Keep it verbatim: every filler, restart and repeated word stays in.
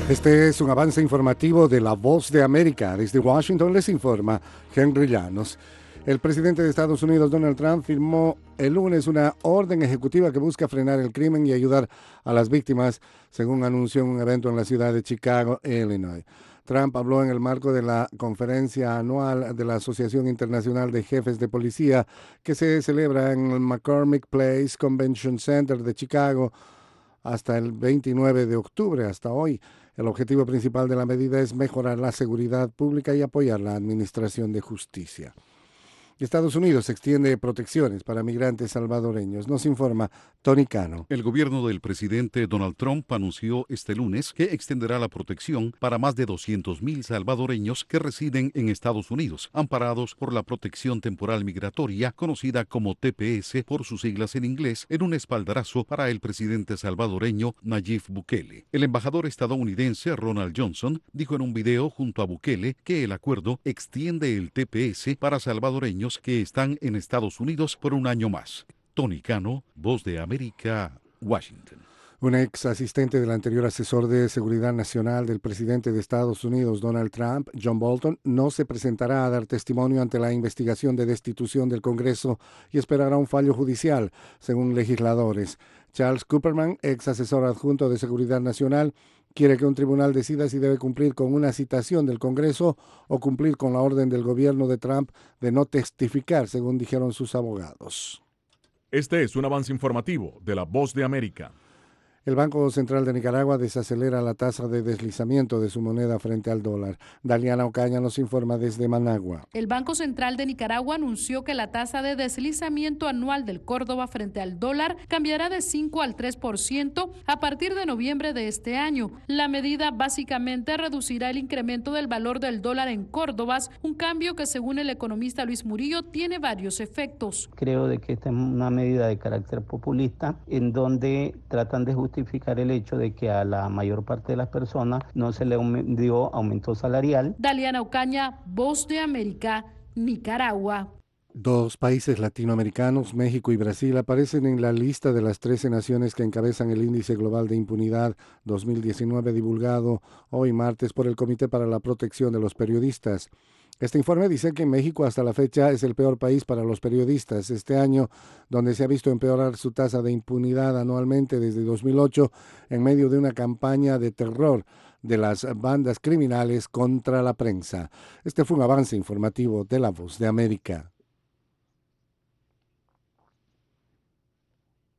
Este es un avance informativo de La Voz de América. Desde Washington les informa Henry Llanos. El presidente de Estados Unidos, Donald Trump, firmó el lunes una orden ejecutiva que busca frenar el crimen y ayudar a las víctimas, según anunció en un evento en la ciudad de Chicago, Illinois. Trump habló en el marco de la conferencia anual de la Asociación Internacional de Jefes de Policía, que se celebra en el McCormick Place Convention Center de Chicago hasta el veintinueve de octubre, hasta hoy. El objetivo principal de la medida es mejorar la seguridad pública y apoyar la administración de justicia. Estados Unidos extiende protecciones para migrantes salvadoreños. Nos informa Tony Cano. El gobierno del presidente Donald Trump anunció este lunes que extenderá la protección para más de doscientos mil salvadoreños que residen en Estados Unidos, amparados por la protección temporal migratoria, conocida como T P S por sus siglas en inglés, en un espaldarazo para el presidente salvadoreño Nayib Bukele. El embajador estadounidense Ronald Johnson dijo en un video junto a Bukele que el acuerdo extiende el T P S para salvadoreños que están en Estados Unidos por un año más. Tony Cano, Voz de América, Washington. Un ex asistente del anterior asesor de seguridad nacional del presidente de Estados Unidos, Donald Trump, John Bolton, no se presentará a dar testimonio ante la investigación de destitución del Congreso y esperará un fallo judicial, según legisladores. Charles Kupperman, ex asesor adjunto de seguridad nacional, quiere que un tribunal decida si debe cumplir con una citación del Congreso o cumplir con la orden del gobierno de Trump de no testificar, según dijeron sus abogados. Este es un avance informativo de La Voz de América. El Banco Central de Nicaragua desacelera la tasa de deslizamiento de su moneda frente al dólar. Daliana Ocaña nos informa desde Managua. El Banco Central de Nicaragua anunció que la tasa de deslizamiento anual del Córdoba frente al dólar cambiará de cinco al tres por ciento a partir de noviembre de este año. La medida básicamente reducirá el incremento del valor del dólar en Córdobas, un cambio que, según el economista Luis Murillo, tiene varios efectos. Creo de que esta es una medida de carácter populista en donde tratan de justificar justificar el hecho de que a la mayor parte de las personas no se le dio aumento salarial. Daliana Ocaña, Voz de América, Nicaragua. Dos países latinoamericanos, México y Brasil, aparecen en la lista de las trece naciones que encabezan el Índice Global de Impunidad dos mil diecinueve divulgado hoy martes por el Comité para la Protección de los Periodistas. Este informe dice que México hasta la fecha es el peor país para los periodistas. Este año, donde se ha visto empeorar su tasa de impunidad anualmente desde dos mil ocho en medio de una campaña de terror de las bandas criminales contra la prensa. Este fue un avance informativo de La Voz de América.